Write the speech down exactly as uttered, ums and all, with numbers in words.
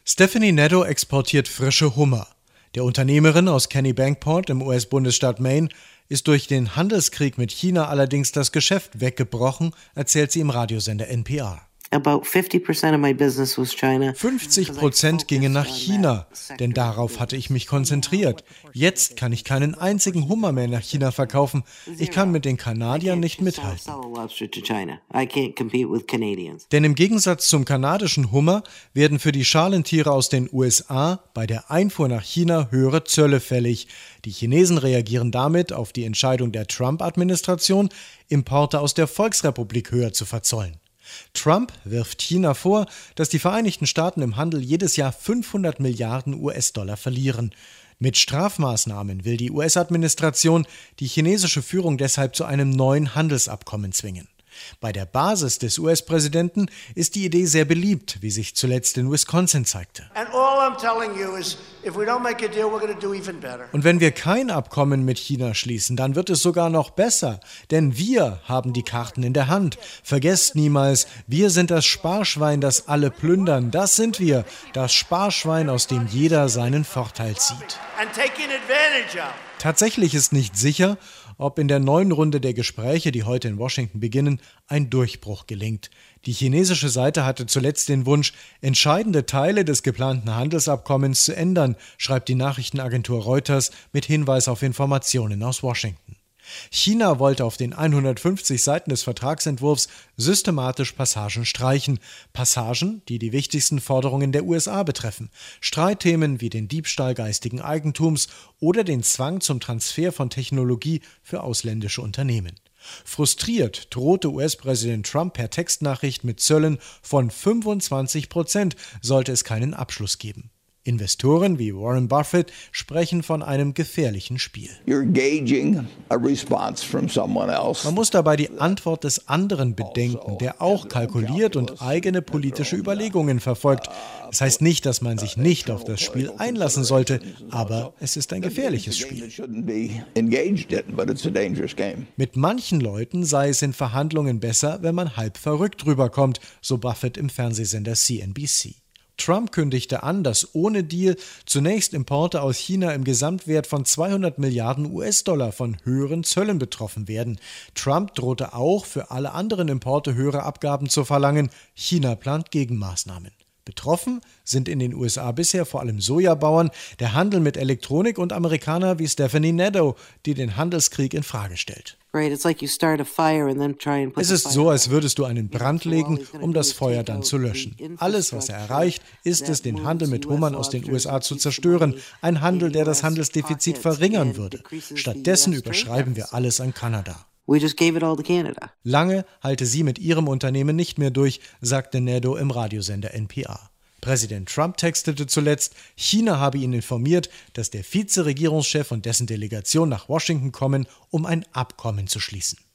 Stephanie Nadeau exportiert frische Hummer. Der Unternehmerin aus Kennebunkport im U S-Bundesstaat Maine ist durch den Handelskrieg mit China allerdings das Geschäft weggebrochen, erzählt sie im Radiosender N P R. fünfzig Prozent gingen nach China, denn darauf hatte ich mich konzentriert. Jetzt kann ich keinen einzigen Hummer mehr nach China verkaufen. Ich kann mit den Kanadiern nicht mithalten. Denn im Gegensatz zum kanadischen Hummer werden für die Schalentiere aus den U S A bei der Einfuhr nach China höhere Zölle fällig. Die Chinesen reagieren damit auf die Entscheidung der Trump-Administration, Importe aus der Volksrepublik höher zu verzollen. Trump wirft China vor, dass die Vereinigten Staaten im Handel jedes Jahr fünfhundert Milliarden U S-Dollar verlieren. Mit Strafmaßnahmen will die U S-Administration die chinesische Führung deshalb zu einem neuen Handelsabkommen zwingen. Bei der Basis des U S-Präsidenten ist die Idee sehr beliebt, wie sich zuletzt in Wisconsin zeigte. Und wenn wir kein Abkommen mit China schließen, dann wird es sogar noch besser, denn wir haben die Karten in der Hand. Vergesst niemals, wir sind das Sparschwein, das alle plündern. Das sind wir, das Sparschwein, aus dem jeder seinen Vorteil zieht. Tatsächlich ist nicht sicher, ob in der neuen Runde der Gespräche, die heute in Washington beginnen, ein Durchbruch gelingt. Die chinesische Seite hatte zuletzt den Wunsch, entscheidende Teile des geplanten Handelsabkommens zu ändern, schreibt die Nachrichtenagentur Reuters mit Hinweis auf Informationen aus Washington. China wollte auf den hundertfünfzig Seiten des Vertragsentwurfs systematisch Passagen streichen. Passagen, die die wichtigsten Forderungen der U S A betreffen. Streitthemen wie den Diebstahl geistigen Eigentums oder den Zwang zum Transfer von Technologie für ausländische Unternehmen. Frustriert drohte U S-Präsident Trump per Textnachricht mit Zöllen von fünfundzwanzig Prozent, sollte es keinen Abschluss geben. Investoren wie Warren Buffett sprechen von einem gefährlichen Spiel. Man muss dabei die Antwort des anderen bedenken, der auch kalkuliert und eigene politische Überlegungen verfolgt. Das heißt nicht, dass man sich nicht auf das Spiel einlassen sollte, aber es ist ein gefährliches Spiel. Mit manchen Leuten sei es in Verhandlungen besser, wenn man halb verrückt rüberkommt, so Buffett im Fernsehsender C N B C. Trump kündigte an, dass ohne Deal zunächst Importe aus China im Gesamtwert von zweihundert Milliarden U S-Dollar von höheren Zöllen betroffen werden. Trump drohte auch, für alle anderen Importe höhere Abgaben zu verlangen. China plant Gegenmaßnahmen. Betroffen sind in den U S A bisher vor allem Sojabauern, der Handel mit Elektronik und Amerikaner wie Stephanie Nadeau, die den Handelskrieg in Frage stellt. Es ist so, als würdest du einen Brand legen, um das Feuer dann zu löschen. Alles, was er erreicht, ist es, den Handel mit Hummern aus den U S A zu zerstören. Ein Handel, der das Handelsdefizit verringern würde. Stattdessen überschreiben wir alles an Kanada. Lange halte sie mit ihrem Unternehmen nicht mehr durch, sagte Nadeau im Radiosender N P R. Präsident Trump textete zuletzt, China habe ihn informiert, dass der Vizeregierungschef und dessen Delegation nach Washington kommen, um ein Abkommen zu schließen.